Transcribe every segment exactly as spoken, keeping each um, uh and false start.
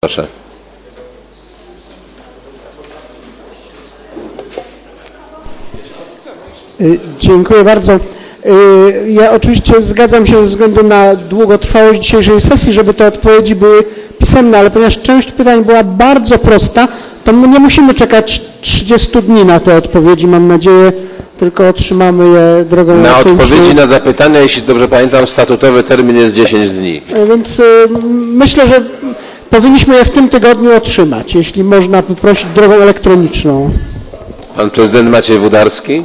proszę. Dziękuję bardzo. Ja oczywiście zgadzam się ze względu na długotrwałość dzisiejszej sesji, żeby te odpowiedzi były pisemne, ale ponieważ część pytań była bardzo prosta, to my nie musimy czekać trzydziestu dni na te odpowiedzi, mam nadzieję, tylko otrzymamy je drogą Na elektroniczną. odpowiedzi na zapytania, jeśli dobrze pamiętam, statutowy termin jest dziesięć dni. Więc myślę, że powinniśmy je w tym tygodniu otrzymać, jeśli można poprosić drogą elektroniczną. Pan prezydent Maciej Wódarski.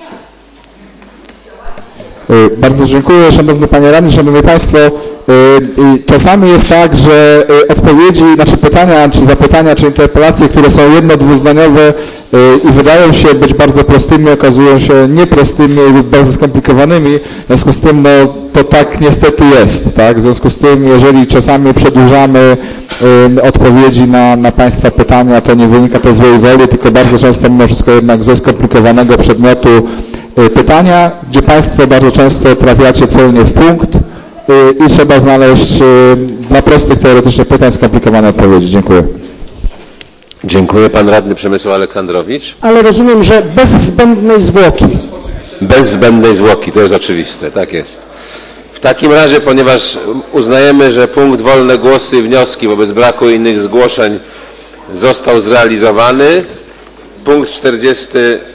Bardzo dziękuję, szanowny panie radny, szanowni państwo. Czasami jest tak, że odpowiedzi, znaczy pytania, czy zapytania, czy interpelacje, które są jedno-, dwuzdaniowe i wydają się być bardzo prostymi, okazują się nieprostymi lub bardzo skomplikowanymi. W związku z tym, no, to tak niestety jest, tak? W związku z tym, jeżeli czasami przedłużamy odpowiedzi na, na państwa pytania, to nie wynika to z złej woli, tylko bardzo często mimo wszystko jednak ze skomplikowanego przedmiotu pytania, gdzie państwo bardzo często trafiacie celnie w punkt i trzeba znaleźć dla prostych teoretycznych pytań skomplikowane odpowiedzi. Dziękuję. Dziękuję. Pan radny Przemysław Aleksandrowicz. Ale rozumiem, że bez zbędnej zwłoki. Bez zbędnej zwłoki, to jest oczywiste, tak jest. W takim razie, ponieważ uznajemy, że punkt wolne głosy i wnioski wobec braku innych zgłoszeń został zrealizowany, punkt czterdziesty